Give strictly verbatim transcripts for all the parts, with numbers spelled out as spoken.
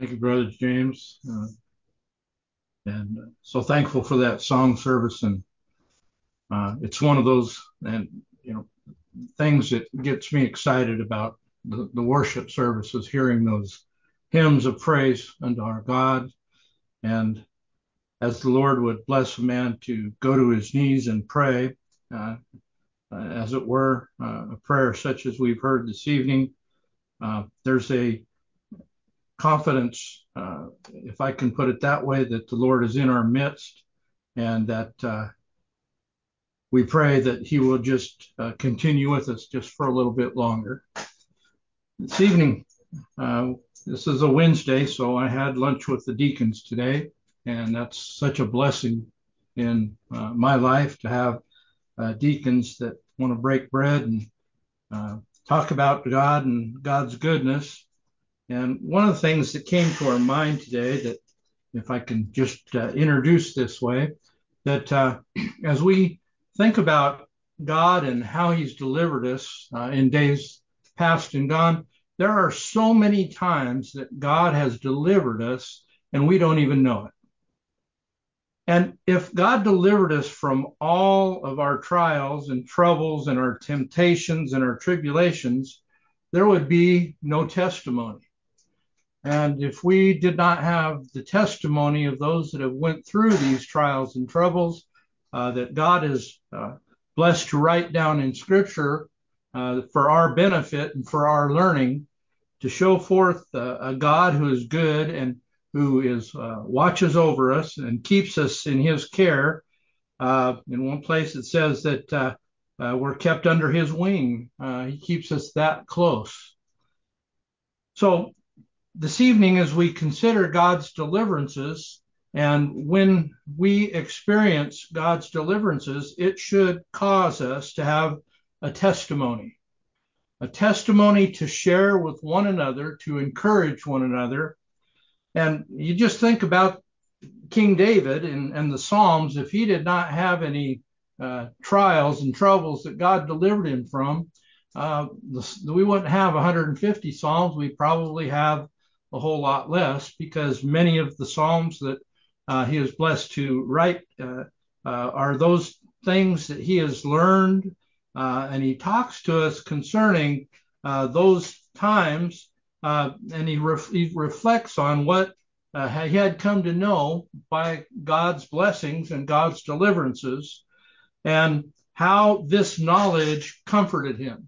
Thank you, Brother James. Uh, and uh, so thankful for that song service. And uh, it's one of those, and you know, things that gets me excited about the, the worship services, hearing those hymns of praise unto our God. And as the Lord would bless a man to go to his knees and pray, uh, uh, as it were, uh, a prayer such as we've heard this evening, uh, there's a confidence, uh, if I can put it that way, that the Lord is in our midst and that uh, we pray that he will just uh, continue with us just for a little bit longer. This evening, uh, this is a Wednesday, so I had lunch with the deacons today, and that's such a blessing in uh, my life to have uh, deacons that want to break bread and uh, talk about God and God's goodness. And one of the things that came to our mind today, that if I can just uh, introduce this way, that uh, as we think about God and how he's delivered us uh, in days past and gone, there are so many times that God has delivered us and we don't even know it. And if God delivered us from all of our trials and troubles and our temptations and our tribulations, there would be no testimony. And if we did not have the testimony of those that have went through these trials and troubles uh, that God is uh, blessed to write down in Scripture uh, for our benefit and for our learning, to show forth uh, a God who is good and who is uh, watches over us and keeps us in His care. Uh, in one place, it says that uh, uh, we're kept under His wing. Uh, he keeps us that close. So this evening, as we consider God's deliverances, and when we experience God's deliverances, it should cause us to have a testimony, a testimony to share with one another, to encourage one another. And you just think about King David and, and the Psalms. If he did not have any uh, trials and troubles that God delivered him from, uh, the, we wouldn't have one hundred fifty Psalms. We probably have a whole lot less, because many of the Psalms that uh, he is blessed to write uh, uh, are those things that he has learned, uh, and he talks to us concerning uh, those times, uh, and he, ref- he reflects on what uh, he had come to know by God's blessings and God's deliverances, and how this knowledge comforted him.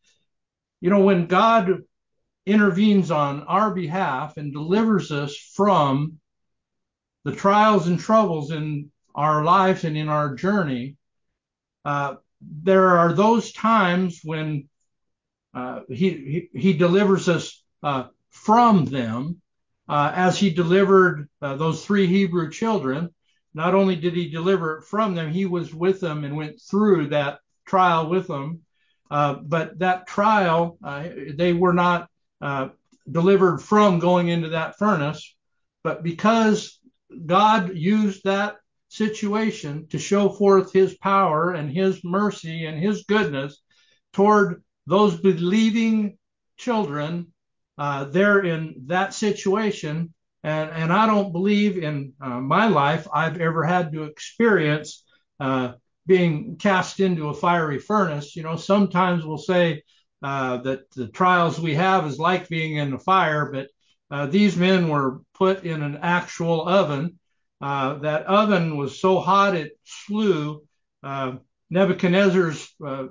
You know, when God intervenes on our behalf and delivers us from the trials and troubles in our life and in our journey, uh, there are those times when uh, he, he, he delivers us uh, from them, uh, as he delivered uh, those three Hebrew children. Not only did he deliver it from them, he was with them and went through that trial with them. Uh, but that trial, uh, they were not uh, delivered from going into that furnace, but because God used that situation to show forth his power and his mercy and his goodness toward those believing children uh, there in that situation. And, and I don't believe in uh, my life I've ever had to experience uh, being cast into a fiery furnace. You know, sometimes we'll say uh, that the trials we have is like being in the fire, but uh, these men were put in an actual oven. Uh, that oven was so hot it slew uh, Nebuchadnezzar's uh,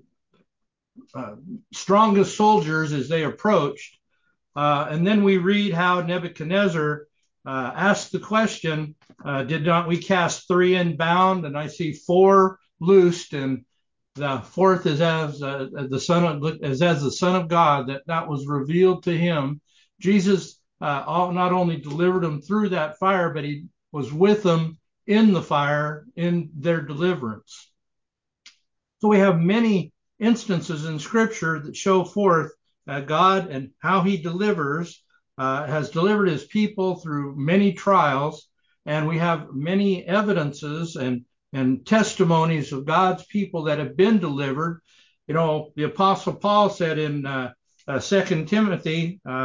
uh, strongest soldiers as they approached. Uh, and then we read how Nebuchadnezzar uh, asked the question, uh, did not we cast three in bound? And I see four loosed, and the fourth is as uh, the son of as, as the Son of God, that that was revealed to him. Jesus uh, all, not only delivered them through that fire, but he was with them in the fire in their deliverance. So we have many instances in Scripture that show forth uh, God and how he delivers, uh, has delivered his people through many trials. And we have many evidences and, and testimonies of God's people that have been delivered. You know, the Apostle Paul said in uh, uh, Second Timothy, uh,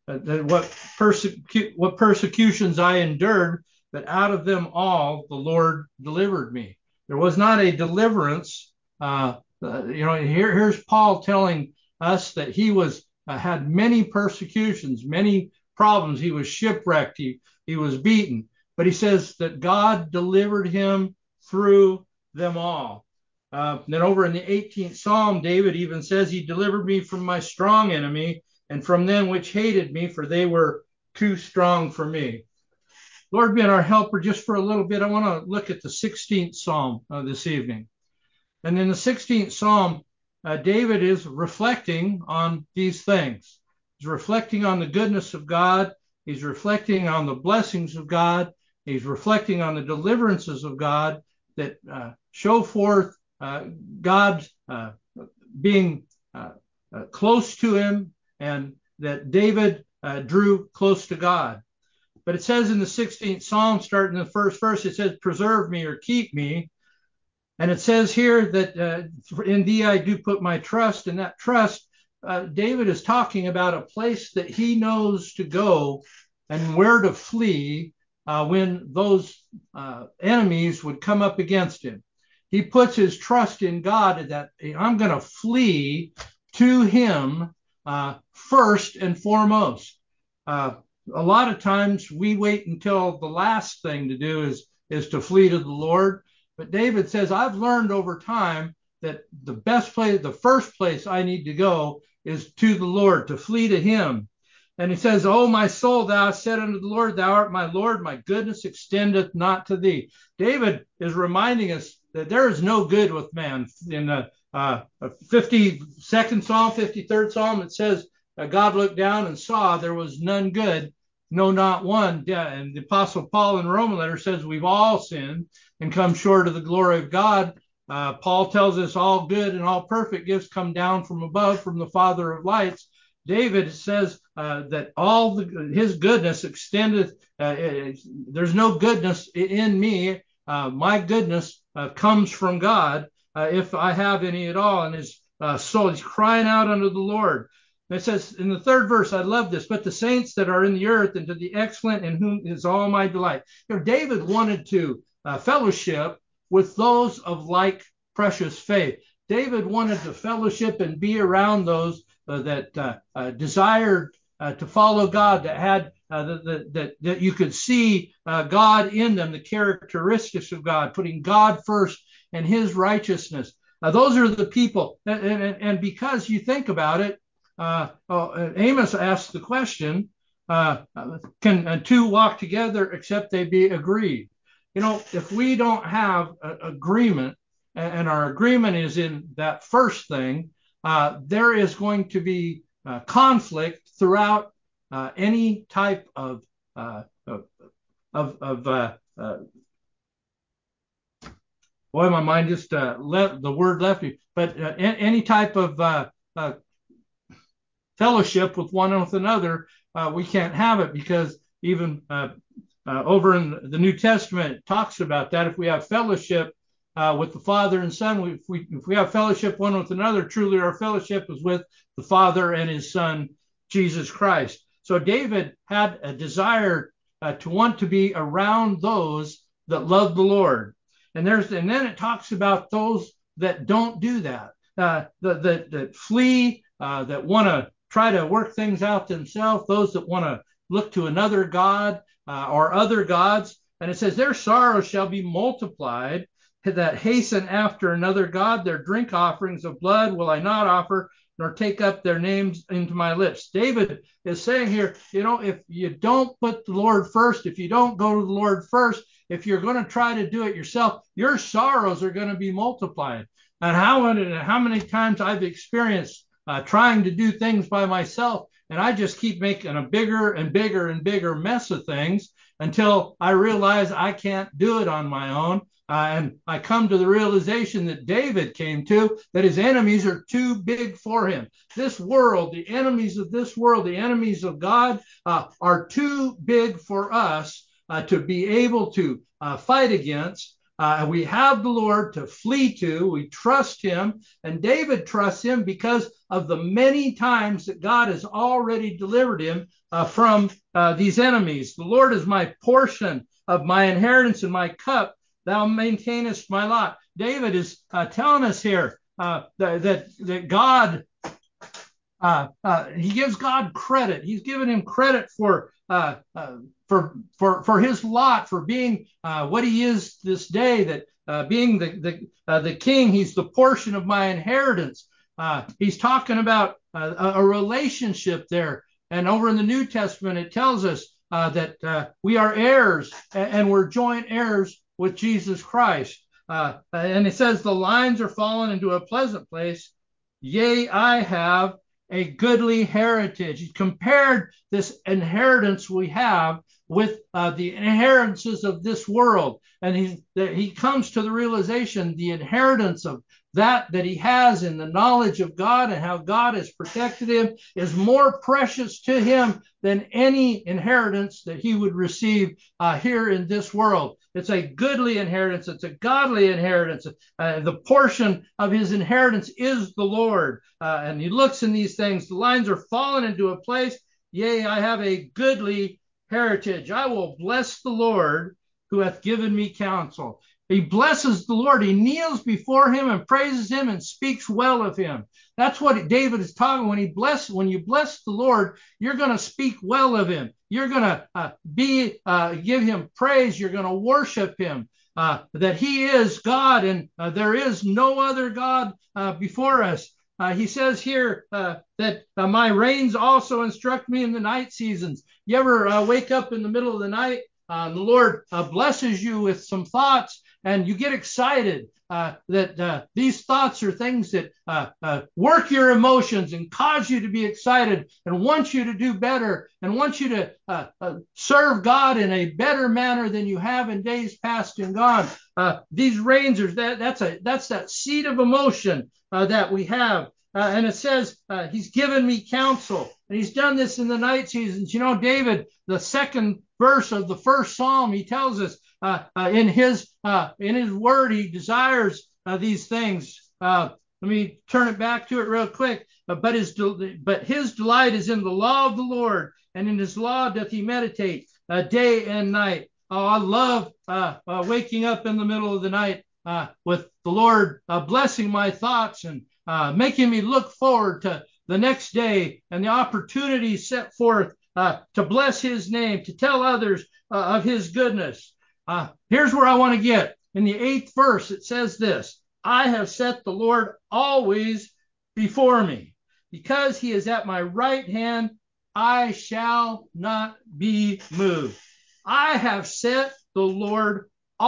uh, that what, persecu- what persecutions I endured, but out of them all the Lord delivered me. There was not a deliverance. Uh, uh, you know, here, here's Paul telling us that he was uh, had many persecutions, many problems. He was shipwrecked. He, he was beaten. But he says that God delivered him through them all. Uh, then over in the eighteenth Psalm, David even says, he delivered me from my strong enemy and from them which hated me, for they were too strong for me. Lord, being our helper, just for a little bit, I want to look at the sixteenth Psalm uh, this evening. And in the sixteenth Psalm, uh, David is reflecting on these things. He's reflecting on the goodness of God. He's reflecting on the blessings of God. He's reflecting on the deliverances of God that uh, show forth uh, God uh, being uh, uh, close to him, and that David uh, drew close to God. But it says in the sixteenth Psalm, starting in the first verse, it says, preserve me or keep me. And it says here that uh, in thee I do put my trust. And that trust, uh, David is talking about a place that he knows to go and where to flee uh, when those uh, enemies would come up against him. He puts his trust in God that I'm going to flee to him uh, first and foremost. Uh, a lot of times we wait until the last thing to do is, is to flee to the Lord. But David says, I've learned over time that the best place, the first place I need to go is to the Lord, to flee to him. And he says, oh, my soul, thou hast said unto the Lord, thou art my Lord, my goodness extendeth not to thee. David is reminding us that there is no good with man. In the uh, fifty-second Psalm, fifty-third Psalm, it says, God looked down and saw there was none good, no, not one. And the Apostle Paul in the Roman letter says we've all sinned and come short of the glory of God. Uh, Paul tells us all good and all perfect gifts come down from above, from the Father of lights. David says uh, that all the, his goodness extendeth. Uh, there's no goodness in me. Uh, my goodness uh, comes from God, uh, if I have any at all. And his uh, soul, he's crying out unto the Lord. It says in the third verse, I love this, but the saints that are in the earth and to the excellent in whom is all my delight. You know, David wanted to uh, fellowship with those of like precious faith. David wanted to fellowship and be around those uh, that uh, uh, desired uh, to follow God, that had uh, that, that, that you could see uh, God in them, the characteristics of God, putting God first and his righteousness. Uh, those are the people. And, and, and because you think about it, uh, oh, Amos asked the question, uh, can uh, two walk together except they be agreed? You know, if we don't have an agreement, and our agreement is in that first thing, uh, there is going to be uh, conflict throughout uh, any type of uh, of, of, of uh, uh, boy, my mind just uh, left the word left me, but uh, any type of uh, uh, fellowship with one with another, uh, we can't have it, because even uh, uh, over in the New Testament, it talks about that. If we have fellowship uh, with the Father and Son, we, if, we, if we have fellowship one with another, truly our fellowship is with the Father and his Son, Jesus Christ. So David had a desire uh, to want to be around those that love the Lord. And there's and then it talks about those that don't do that, uh, that, that, that flee, uh, that want to try to work things out themselves, those that want to look to another God uh, or other gods. And it says, their sorrow shall be multiplied, that hasten after another God. Their drink offerings of blood will I not offer, nor take up their names into my lips. David is saying here, you know, if you don't put the Lord first, if you don't go to the Lord first, if you're going to try to do it yourself, your sorrows are going to be multiplied. And how, how many times I've experienced Uh, trying to do things by myself, and I just keep making a bigger and bigger and bigger mess of things until I realize I can't do it on my own. Uh, and I come to the realization that David came to, that his enemies are too big for him. This world, the enemies of this world, the enemies of God, uh, are too big for us uh, to be able to uh, fight against. Uh, we have the Lord to flee to. We trust him. And David trusts him because of the many times that God has already delivered him uh, from uh, these enemies. The Lord is my portion of my inheritance and my cup. Thou maintainest my lot. David is uh, telling us here uh, that, that, that God, uh, uh, he gives God credit. He's given him credit for uh, uh, for for for his lot, for being uh, what he is this day. That uh, being the the uh, the king, he's the portion of my inheritance. Uh, he's talking about uh, a, a relationship there. And over in the New Testament, it tells us uh, that uh, we are heirs and, and we're joint heirs with Jesus Christ. Uh, and it says the lines are fallen into a pleasant place. Yea, I have a goodly heritage. He compared this inheritance we have with uh, the inheritances of this world. And he, he comes to the realization the inheritance of that that he has in the knowledge of God and how God has protected him is more precious to him than any inheritance that he would receive uh, here in this world. It's a goodly inheritance. It's a godly inheritance. Uh, the portion of his inheritance is the Lord. Uh, and he looks in these things. The lines are fallen into a place. Yea, I have a goodly heritage. I will bless the Lord who hath given me counsel. He blesses the Lord. He kneels before him and praises him and speaks well of him. That's what David is talking. When he bless, when you bless the Lord, you're going to speak well of him. You're going to uh, be uh, give him praise. You're going to worship him. Uh, that he is God and uh, there is no other God uh, before us. Uh, he says here uh, that uh, my reins also instruct me in the night seasons. You ever uh, wake up in the middle of the night? Uh, the Lord uh, blesses you with some thoughts and you get excited uh, that uh, these thoughts are things that uh, uh, work your emotions and cause you to be excited and want you to do better and want you to uh, uh, serve God in a better manner than you have in days past and gone. Uh, these reins are that that's a that's that seed of emotion uh, that we have. Uh, and it says, uh, he's given me counsel. And he's done this in the night seasons. You know, David, the second verse of the first Psalm, he tells us uh, uh, in his uh, in his word, he desires uh, these things. Uh, let me turn it back to it real quick. Uh, but his de- but his delight is in the law of the Lord, and in his law doth he meditate uh, day and night. Oh, I love uh, uh, waking up in the middle of the night uh, with the Lord uh, blessing my thoughts and uh, making me look forward to the next day and the opportunities set forth uh, to bless his name, to tell others uh, of his goodness. Uh, here's where I want to get. In the eighth verse, it says this: I have set the Lord always before me. Because he is at my right hand, I shall not be moved. I have set the Lord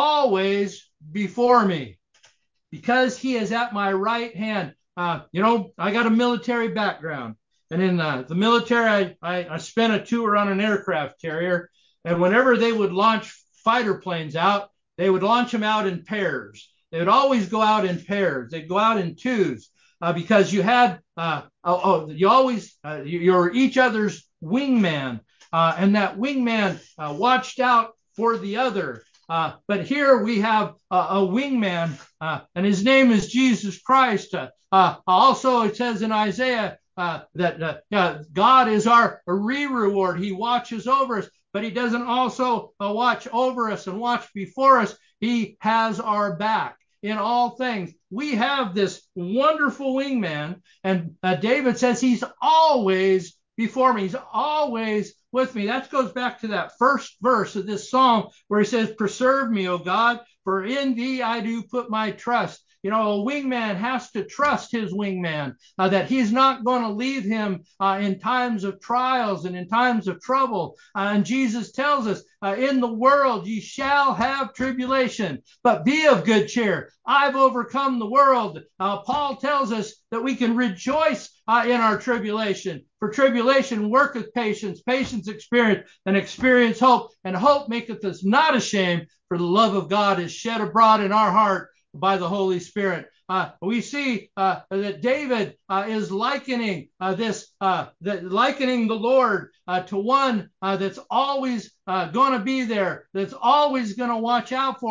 always before me. Because he is at my right hand. Uh, you know, I got a military background. And in uh, the military, I, I, I spent a tour on an aircraft carrier. And whenever they would launch fighter planes out, they would launch them out in pairs. They would always go out in pairs. They'd go out in twos uh, because you had, uh, oh, oh, you always, uh, you're each other's wingman. Uh, and that wingman uh, watched out for the other. Uh, but here we have uh, a wingman, uh, and his name is Jesus Christ. Uh, uh, also, it says in Isaiah uh, that uh, uh, God is our re-reward. He watches over us, but he doesn't also uh, watch over us and watch before us. He has our back in all things. We have this wonderful wingman, and uh, David says he's always before me. He's always with me. That goes back to that first verse of this psalm where he says, preserve me, O God, for in thee I do put my trust. You know, a wingman has to trust his wingman, uh, that he's not going to leave him uh, in times of trials and in times of trouble. Uh, and Jesus tells us, uh, in the world ye shall have tribulation, but be of good cheer. I've overcome the world. Uh, Paul tells us that we can rejoice uh, in our tribulation. For tribulation worketh patience, patience experience, and experience hope. And hope maketh us not ashamed, for the love of God is shed abroad in our heart by the Holy Spirit. Uh, we see uh, that David uh, is likening uh, this, uh, that likening the Lord uh, to one uh, that's always uh, going to be there, that's always going to watch out for him.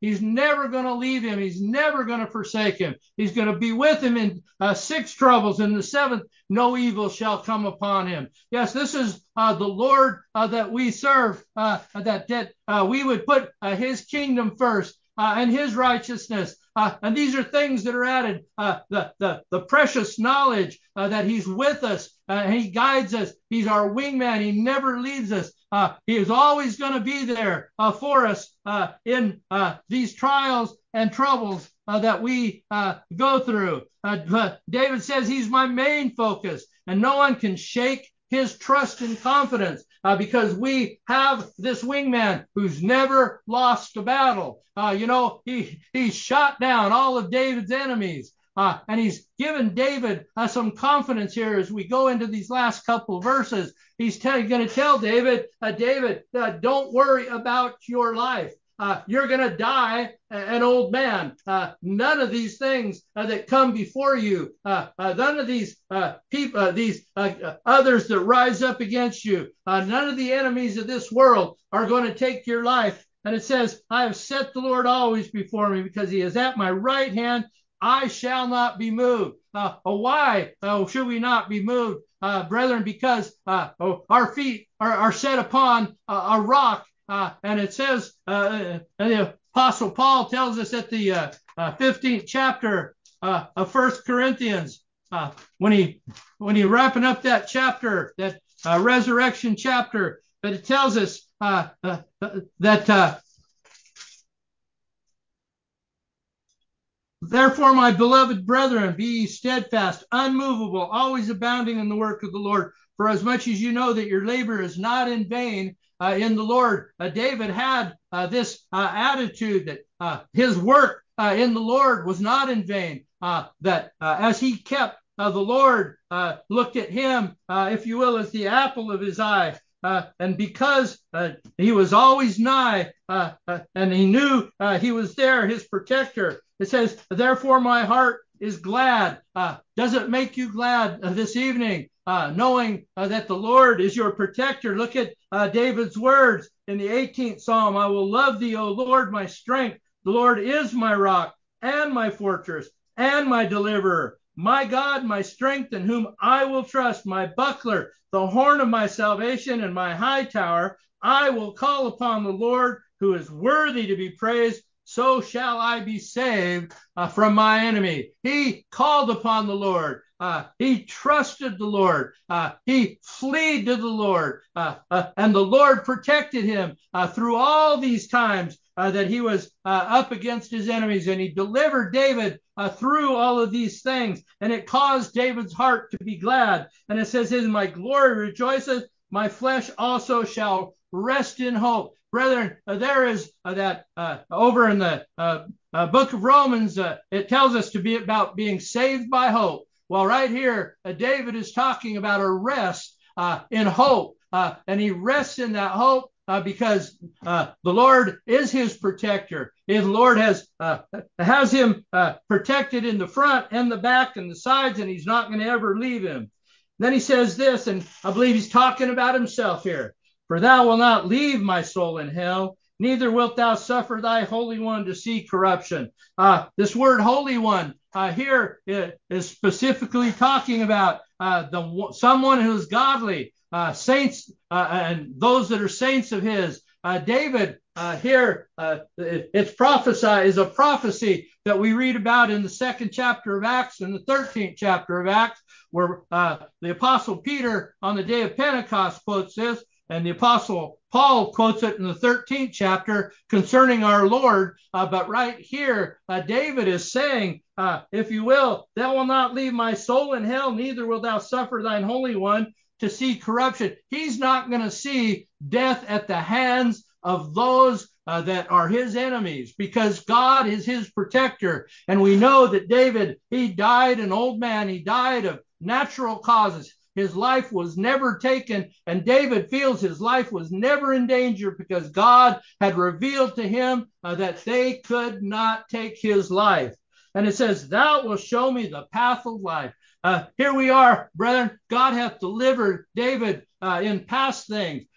He's never going to leave him. He's never going to forsake him. He's going to be with him in uh, six troubles. In the seventh, no evil shall come upon him. Yes, this is uh, the Lord uh, that we serve, uh, that, that uh, we would put uh, his kingdom first uh, and his righteousness. Uh, and these are things that are added. Uh, the, the, the precious knowledge uh, that he's with us. Uh, he guides us. He's our wingman. He never leaves us. Uh, he is always going to be there uh, for us uh, in uh, these trials and troubles uh, that we uh, go through. Uh, David says he's my main focus, and no one can shake his trust and confidence uh, because we have this wingman who's never lost a battle. Uh, you know, he, he shot down all of David's enemies. Uh, and he's given David uh, some confidence here as we go into these last couple of verses. He's going to tell David, uh, David, uh, don't worry about your life. Uh, you're going to die an old man. Uh, none of these things uh, that come before you, uh, uh, none of these uh, people, uh, these uh, others that rise up against you, uh, none of the enemies of this world are going to take your life. And it says, I have set the Lord always before me because he is at my right hand. I shall not be moved. Uh, why uh, should we not be moved, uh, brethren? Because uh, oh, our feet are, are set upon a, a rock. Uh, and it says, uh, the Apostle Paul tells us at the uh, uh, fifteenth chapter uh, of First Corinthians, uh, when he when he wrapping up that chapter, that uh, resurrection chapter, that it tells us uh, uh, that uh, therefore, my beloved brethren, be ye steadfast, unmovable, always abounding in the work of the Lord. For as much as you know that your labor is not in vain uh, in the Lord. Uh, David had uh, this uh, attitude that uh, his work uh, in the Lord was not in vain. Uh, that uh, as he kept uh, the Lord, uh, looked at him, uh, if you will, as the apple of his eye. Uh, and because uh, he was always nigh, uh, uh, and he knew uh, he was there, his protector. It says, therefore my heart is glad. Uh, does it make you glad uh, this evening, uh, knowing uh, that the Lord is your protector? Look at uh, David's words in the eighteenth Psalm. I will love thee, O Lord, my strength. The Lord is my rock and my fortress and my deliverer. My God, my strength, in whom I will trust, my buckler, the horn of my salvation, and my high tower. I will call upon the Lord, who is worthy to be praised. So shall I be saved uh, from my enemy. He called upon the Lord. Uh, he trusted the Lord. Uh, he fled to the Lord. Uh, uh, and the Lord protected him uh, through all these times uh, that he was uh, up against his enemies. And he delivered David uh, through all of these things. And it caused David's heart to be glad. And it says, in my glory rejoiceth, my flesh also shall rest in hope. Brethren, uh, there is uh, that uh, over in the uh, uh, book of Romans, uh, it tells us to be about being saved by hope. Well, right here, uh, David is talking about a rest uh, in hope. Uh, and he rests in that hope uh, because uh, the Lord is his protector. His Lord has, uh, has him uh, protected in the front and the back and the sides, and he's not going to ever leave him. Then he says this, and I believe he's talking about himself here. For thou wilt not leave my soul in hell, neither wilt thou suffer thy Holy One to see corruption. Uh, this word Holy One uh, here is specifically talking about uh, the someone who is godly, uh, saints, uh, and those that are saints of his. Uh, David uh, here, uh, it's prophesy is a prophecy that we read about in the second chapter of Acts and the thirteenth chapter of Acts, where uh, the Apostle Peter on the day of Pentecost quotes this. And the Apostle Paul quotes it in the thirteenth chapter concerning our Lord. Uh, but right here, uh, David is saying, uh, if you will, thou wilt not leave my soul in hell, neither wilt thou suffer thine Holy One to see corruption. He's not going to see death at the hands of those uh, that are his enemies, because God is his protector. And we know that David, he died an old man. He died of natural causes. His life was never taken, and David feels his life was never in danger because God had revealed to him uh, that they could not take his life. And it says, thou wilt show me the path of life. Uh, here we are, brethren. God hath delivered David uh, in past things.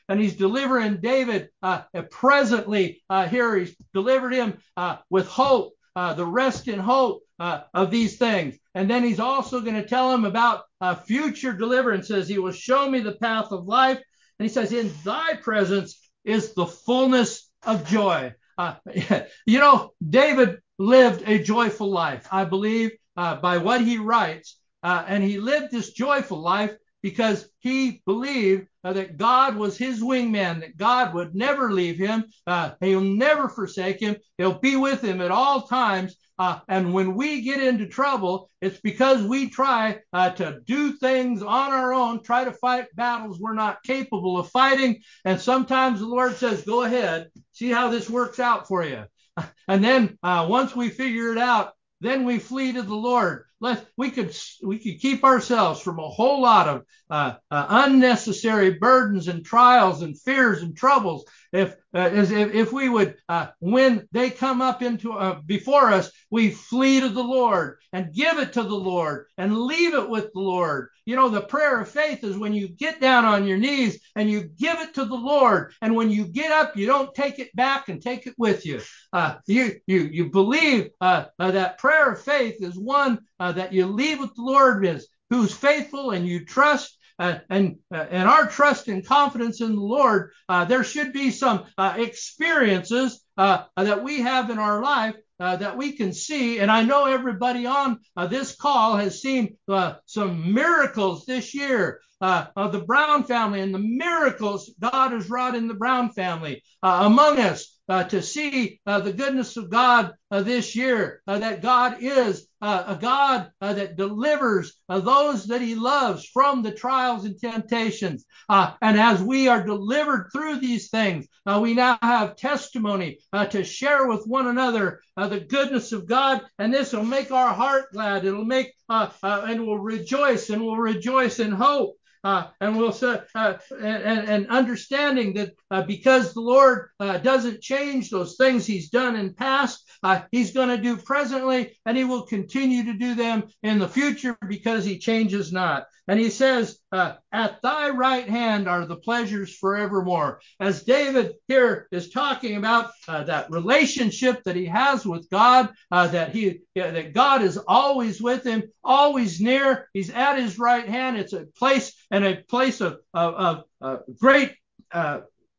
and he's delivering David uh, presently uh, here. He's delivered him uh, with hope, uh, the rest in hope uh, of these things. And then he's also going to tell him about uh, future deliverances. He will show me the path of life. And he says, in thy presence is the fullness of joy. Uh, you know, David lived a joyful life, I believe, uh, by what he writes. Uh, and he lived this joyful life because he believed uh, that God was his wingman, that God would never leave him. Uh, he'll never forsake him. He'll be with him at all times. Uh, and when we get into trouble, it's because we try uh, to do things on our own, try to fight battles we're not capable of fighting. And sometimes the Lord says, go ahead, see how this works out for you. And then uh, once we figure it out, then we flee to the Lord. Let we could we could keep ourselves from a whole lot of uh, uh, unnecessary burdens and trials and fears and troubles if uh, as if, if we would uh, when they come up into uh, before us, we flee to the Lord and give it to the Lord and leave it with the Lord. You know, the prayer of faith is when you get down on your knees and you give it to the Lord, and when you get up, you don't take it back and take it with you. Uh, you you you believe uh, uh, that prayer of faith is one uh, that you leave with the Lord, is who's faithful, and you trust. Uh, and uh, and our trust and confidence in the Lord, uh, there should be some uh, experiences uh, that we have in our life uh, that we can see. And I know everybody on uh, this call has seen uh, some miracles this year uh, of the Brown family, and the miracles God has wrought in the Brown family uh, among us. Uh, to see uh, the goodness of God uh, this year, uh, that God is uh, a God uh, that delivers uh, those that he loves from the trials and temptations. Uh, and as we are delivered through these things, uh, we now have testimony uh, to share with one another uh, the goodness of God. And this will make our heart glad. It'll make, uh, uh, and we'll rejoice, and we'll rejoice in hope. Uh, and we'll uh, uh, and, and understanding that uh, because the Lord uh, doesn't change those things he's done in past, uh, he's going to do presently, and he will continue to do them in the future because he changes not. And he says, uh, at thy right hand are the pleasures forevermore. As David here is talking about uh, that relationship that he has with God, uh, that he uh, that God is always with him, always near. He's at his right hand. It's a place and a place of of, of uh, great. Uh,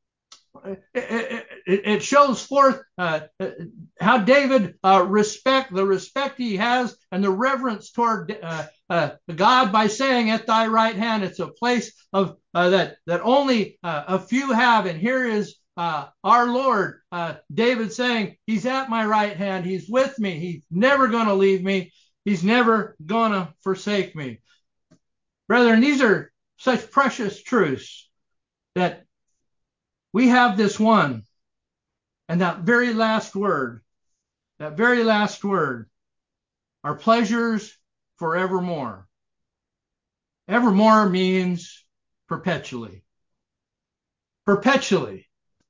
It, it, it shows forth uh, how David uh, respect the respect he has and the reverence toward uh, uh, God by saying, "At thy right hand." It's a place of uh, that that only uh, a few have, and here is uh, our Lord, uh, David saying, "He's at my right hand. He's with me. He's never going to leave me. He's never going to forsake me." Brethren, these are such precious truths that we have this one, and that very last word, that very last word, our pleasures forevermore. Evermore means perpetually. Perpetually.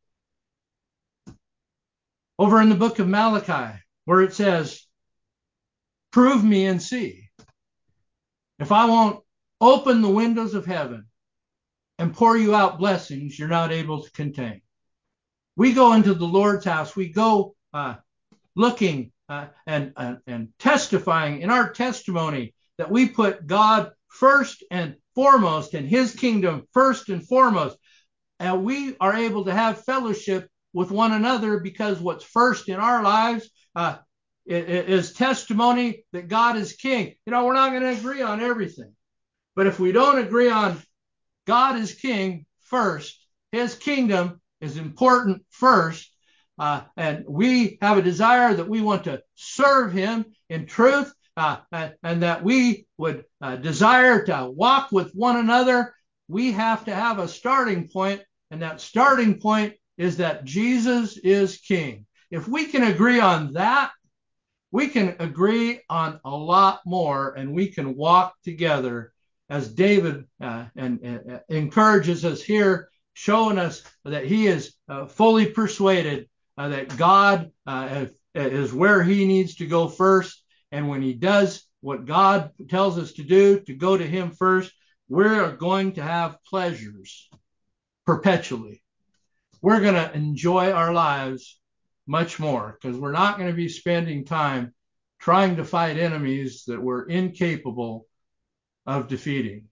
Over in the book of Malachi, where it says, prove me and see. If I won't open the windows of heaven and pour you out blessings you're not able to contain. We go into the Lord's house. We go uh, looking uh, and, uh, and testifying in our testimony that we put God first and foremost, and his kingdom first and foremost. And we are able to have fellowship with one another because what's first in our lives uh, is testimony that God is king. You know, we're not going to agree on everything. But if we don't agree on God is king first, his kingdom is important first, uh, and we have a desire that we want to serve him in truth, uh, and, and that we would uh, desire to walk with one another, we have to have a starting point, and that starting point is that Jesus is king. If we can agree on that, we can agree on a lot more, and we can walk together as David uh, and, and encourages us here, showing us that he is uh, fully persuaded uh, that God uh, is where he needs to go first. And when he does what God tells us to do, to go to him first, we're going to have pleasures perpetually. We're going to enjoy our lives much more because we're not going to be spending time trying to fight enemies that we're incapable of defeating.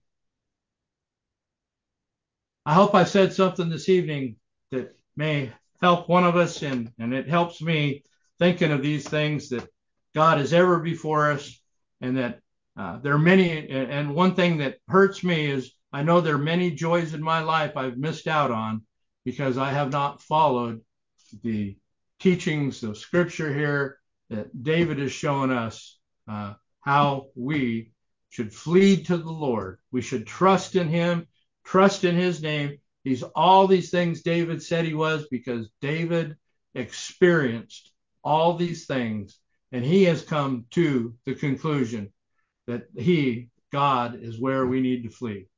I hope I said something this evening that may help one of us, and, and it helps me thinking of these things, that God is ever before us, and that uh, there are many. And one thing that hurts me is I know there are many joys in my life I've missed out on because I have not followed the teachings of Scripture here that David has shown us uh, how we should flee to the Lord. We should trust in him, trust in his name. He's all these things David said he was because David experienced all these things, and he has come to the conclusion that he, God, is where we need to flee.